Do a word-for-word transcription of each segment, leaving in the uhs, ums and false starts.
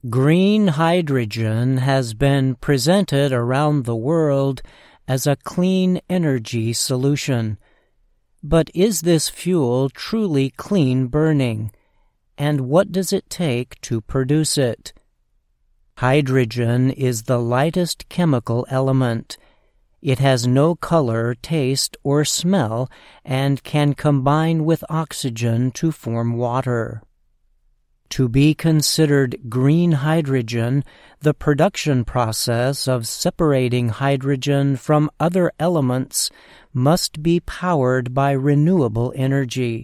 Green hydrogen has been presented around the world as a clean energy solution. But is this fuel truly clean burning? And what does it take to produce it? Hydrogen is the lightest chemical element. It has no color, taste, or smell, and can combine with oxygen to form water. To be considered green hydrogen, the production process of separating hydrogen from other elements must be powered by renewable energy.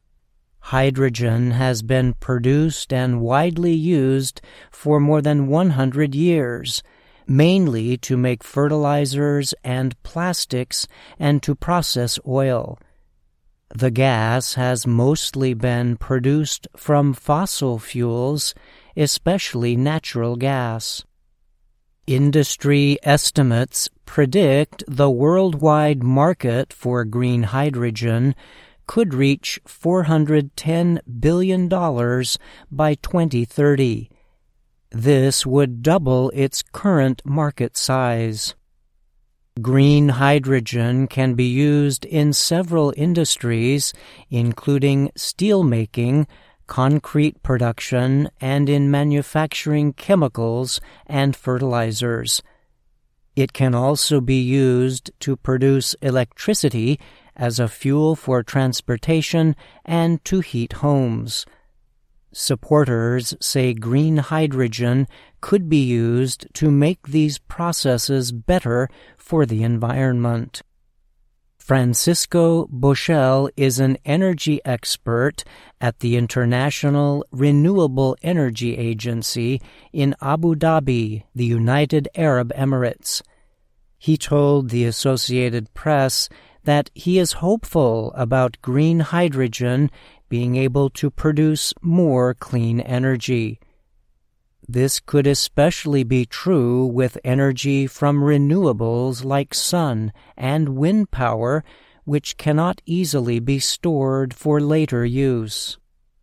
Hydrogen has been produced and widely used for more than one hundred years, mainly to make fertilizers and plastics and to process oil. The gas has mostly been produced from fossil fuels, especially natural gas. Industry estimates predict the worldwide market for green hydrogen could reach four hundred ten billion dollars by twenty thirty. This would double its current market size. Green hydrogen can be used in several industries, including steelmaking, concrete production, and in manufacturing chemicals and fertilizers. It can also be used to produce electricity as a fuel for transportation and to heat homes. Supporters say green hydrogen could be used to make these processes better for the environment. Francisco Bochel is an energy expert at the International Renewable Energy Agency in Abu Dhabi, the United Arab Emirates. He told the Associated Press that he is hopeful about green hydrogen being able to produce more clean energy. This could especially be true with energy from renewables like sun and wind power, which cannot easily be stored for later use.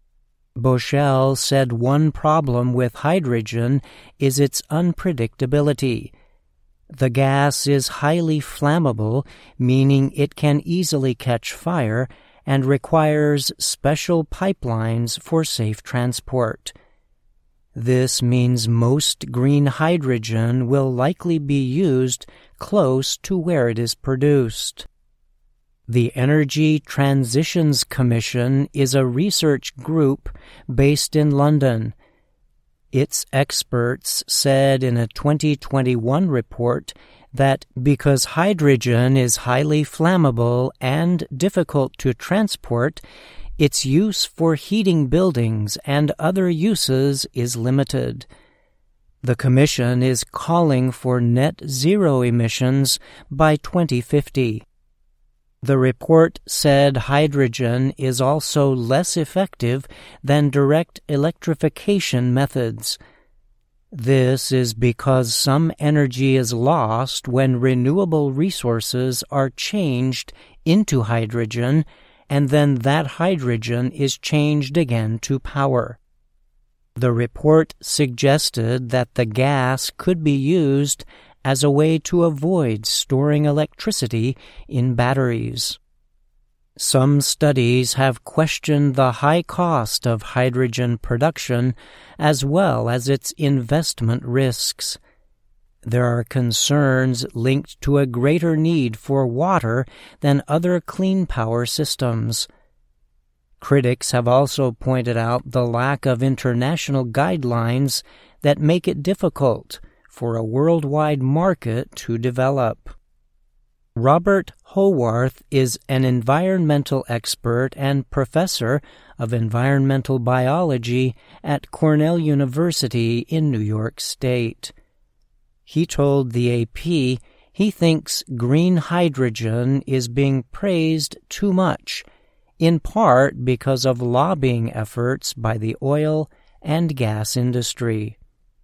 Bochel said one problem with hydrogen is its unpredictability. The gas is highly flammable, meaning it can easily catch fire, and requires special pipelines for safe transport. This means most green hydrogen will likely be used close to where it is produced. The Energy Transitions Commission is a research group based in London. Its experts said in a twenty twenty-one report that because hydrogen is highly flammable and difficult to transport, its use for heating buildings and other uses is limited. The Commission is calling for net zero emissions by twenty fifty. The report said hydrogen is also less effective than direct electrification methods. This is because some energy is lost when renewable resources are changed into hydrogen, and then that hydrogen is changed again to power. The report suggested that the gas could be used as a way to avoid storing electricity in batteries. Some studies have questioned the high cost of hydrogen production as well as its investment risks. There are concerns linked to a greater need for water than other clean power systems. Critics have also pointed out the lack of international guidelines that make it difficult for a worldwide market to develop. Robert Howarth is an environmental expert and professor of environmental biology at Cornell University in New York State. He told the A P he thinks green hydrogen is being praised too much, in part because of lobbying efforts by the oil and gas industry.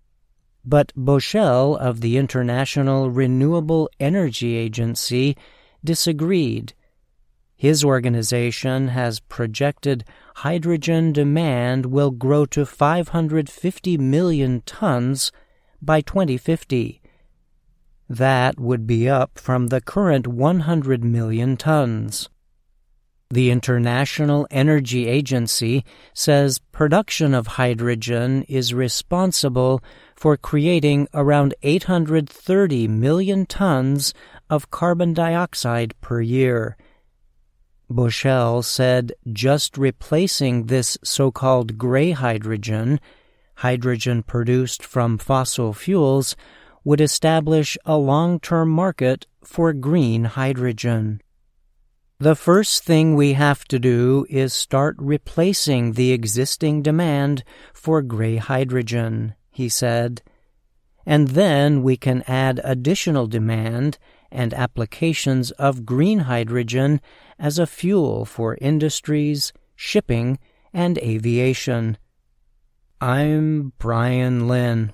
But Bochel of the International Renewable Energy Agency disagreed. His organization has projected hydrogen demand will grow to five hundred fifty million tons by twenty fifty. That would be up from the current one hundred million tons. The International Energy Agency says production of hydrogen is responsible for creating around eight hundred thirty million tons of carbon dioxide per year. Bushell said just replacing this so-called gray hydrogen, hydrogen produced from fossil fuels, would establish a long-term market for green hydrogen. The first thing we have to do is start replacing the existing demand for gray hydrogen, he said, and then we can add additional demand and applications of green hydrogen as a fuel for industries, shipping, and aviation. I'm Brian Lynn.